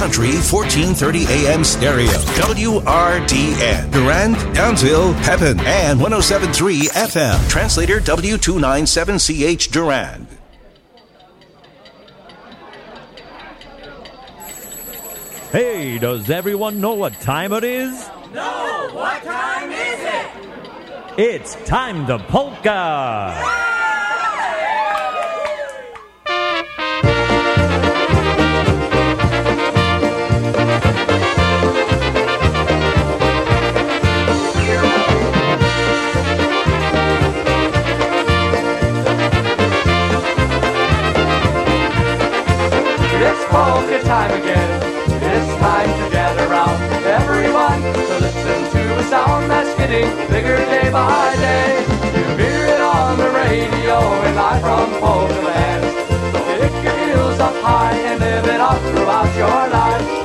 Country 1430 AM stereo. WRDN. Durand, Downsville, Pepin, and 107.3 FM. Translator W297CH Durand. Hey, does everyone know what time it is? No, what time is it? It's time to polka! It's polka time again. It's time to gather round, everyone, to listen to a sound that's getting bigger day by day. You hear it on the radio and live from Polka Land. So pick your heels up high and live it up throughout your life.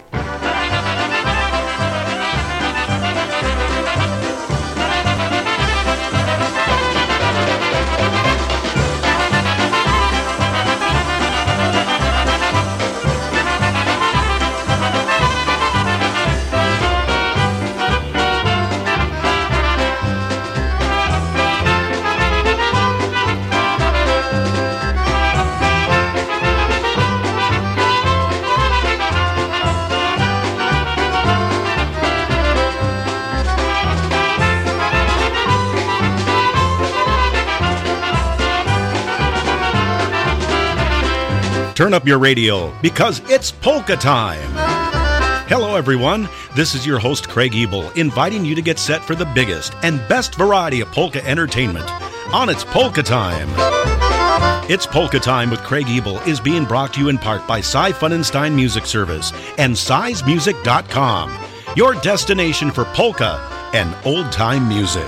Turn up your radio because it's polka time. Hello everyone, this is your host Craig Ebel inviting you to get set for the biggest and best variety of polka entertainment on It's Polka Time. It's Polka Time with Craig Ebel is being brought to you in part by Cy Funenstein Music Service and Cy'sMusic.com, your destination for polka and old-time music.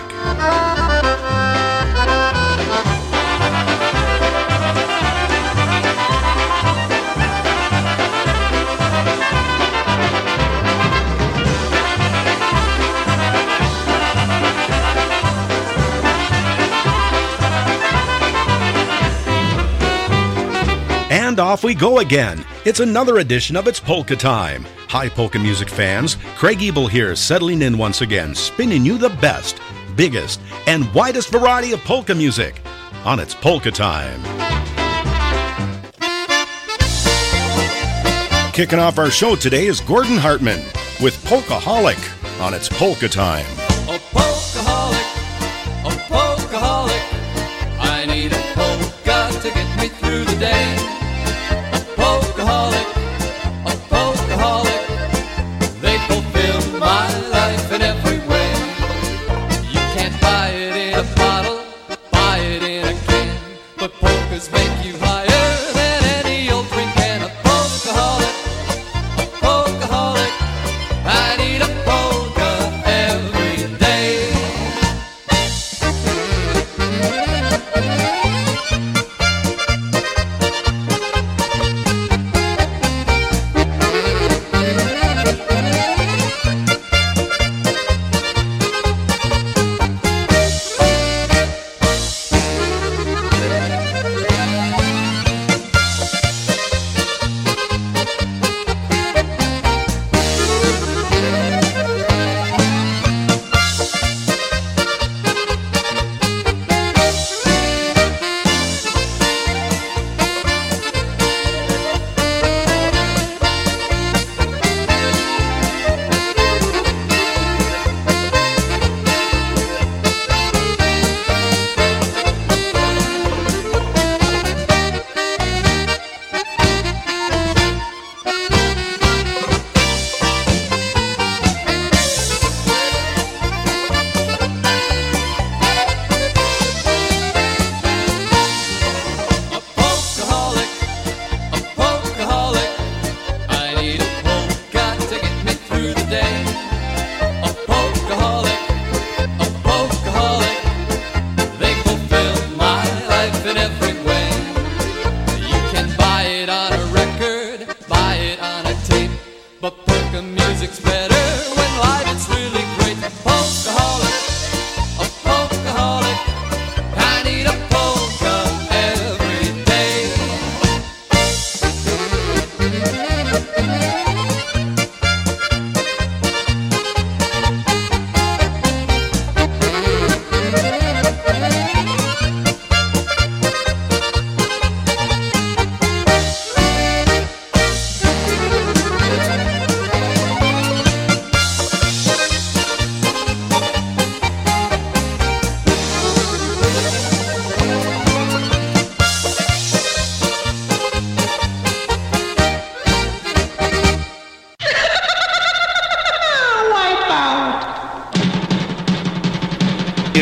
And off we go again. It's another edition of It's Polka Time. Hi, polka music fans. Craig Ebel here, settling in once again, spinning you the best, biggest, and widest variety of polka music on It's Polka Time. Kicking off our show today is Gordon Hartman with Polkaholic on It's Polka Time. A polkaholic, I need a polka to get me through the day. A polkaholic, they fulfill my life in every way. You can't buy it in a bottle, buy it in a can, but polkas make you higher than any old drink can. A polkaholic, I need a polka every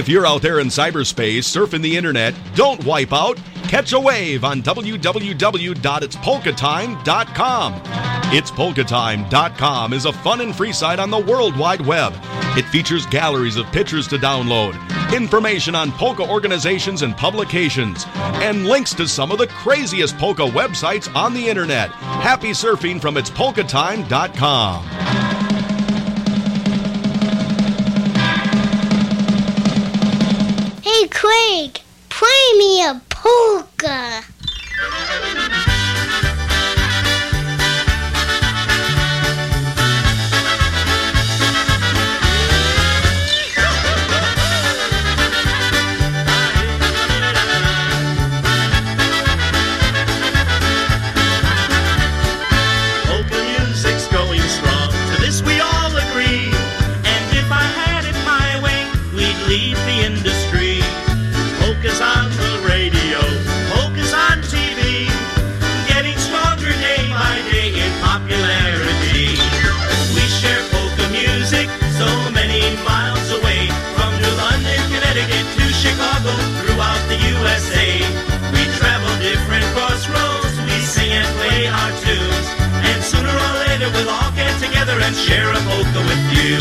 If you're out there in cyberspace surfing the internet, don't wipe out. Catch a wave on www.itspolkatime.com. Itspolkatime.com is a fun and free site on the World Wide Web. It features galleries of pictures to download, information on polka organizations and publications, and links to some of the craziest polka websites on the internet. Happy surfing from itspolkatime.com. Hey, Craig, play me a polka. Polka music's going strong, to this we all agree. And if I had it my way, we'd lead the industry. Polka's on the radio, polka's on TV, getting stronger day by day in popularity. We share polka music so many miles away, from New London, Connecticut to Chicago, throughout the USA. We travel different crossroads, we sing and play our tunes, and sooner or later we'll all get together and share a polka with you.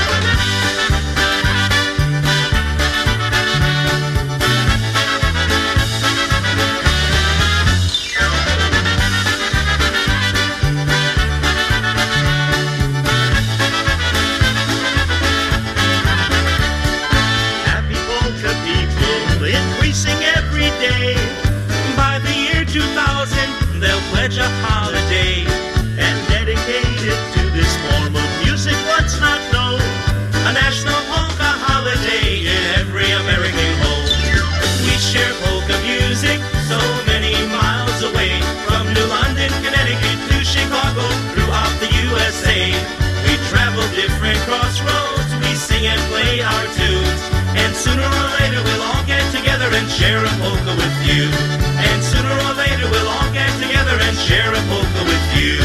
Increasing every day. By the year 2000, they'll pledge a holiday and dedicate it to this form of music once not known. A national polka holiday in every American home. We share polka music so many miles away, from New London, Connecticut to Chicago, throughout the USA. We travel different crossroads, we sing and play our tunes, and sooner or later we'll all get together and share a polka with you. And sooner or later we'll all get together and share a polka with you.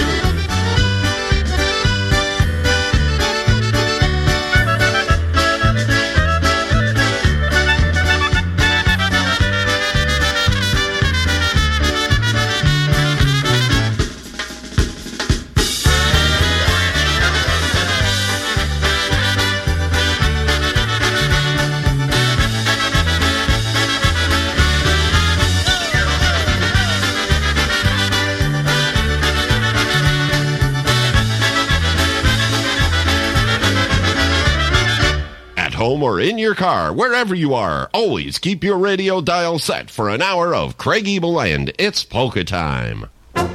Home or in your car, wherever you are, always keep your radio dial set for an hour of Craig Ebel and It's Polka Time.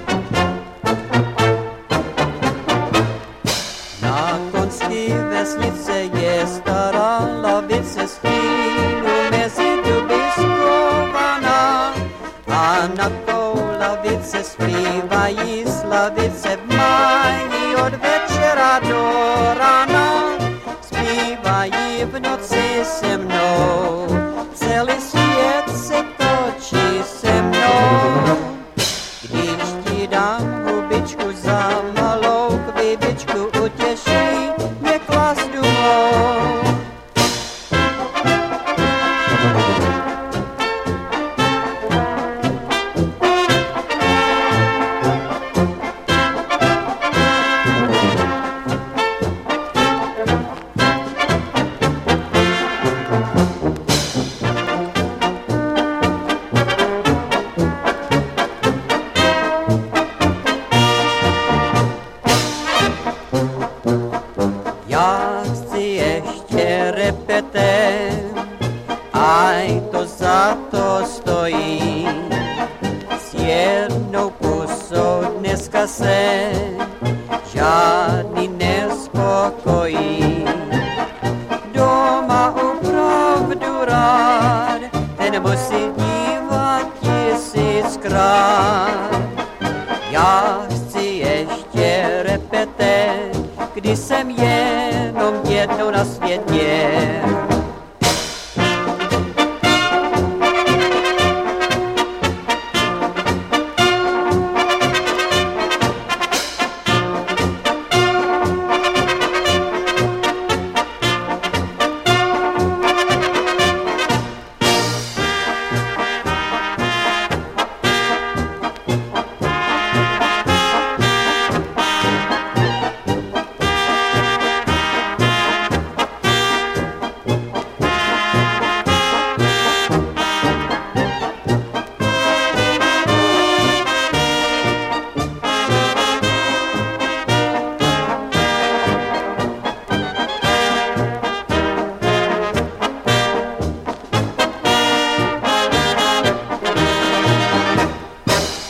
Na konski vesnice je stara lavice stínu mezi duby skovaná, a na tou lavice zpívají slavice v máji od večera do rána. Zpívají v noci se mnou, celý svět se točí se mnou. Když ti dám hubičku za malou chvíličku, utěší mě klásdu mou. Aj to za to stojí, s jednou pusou dneska se žádný nespokojí. Doma opravdu rád, ten musí dívat tisíckrát. Já chci ještě repeté, když jsem jenom jednou na světě.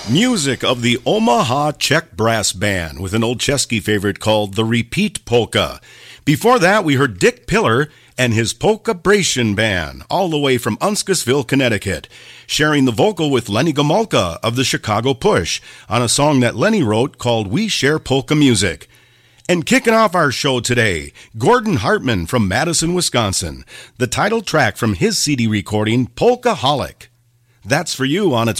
Music of the Omaha Czech Brass Band with an old Chesky favorite called the Repeat Polka. Before that, we heard Dick Pillar and his Polka-Bration Band, all the way from Uncasville, Connecticut, sharing the vocal with Lenny Gomulka of the Chicago Push on a song that Lenny wrote called We Share Polka Music. And kicking off our show today, Gordon Hartman from Madison, Wisconsin, the title track from his CD recording, Polkaholic. That's for you on its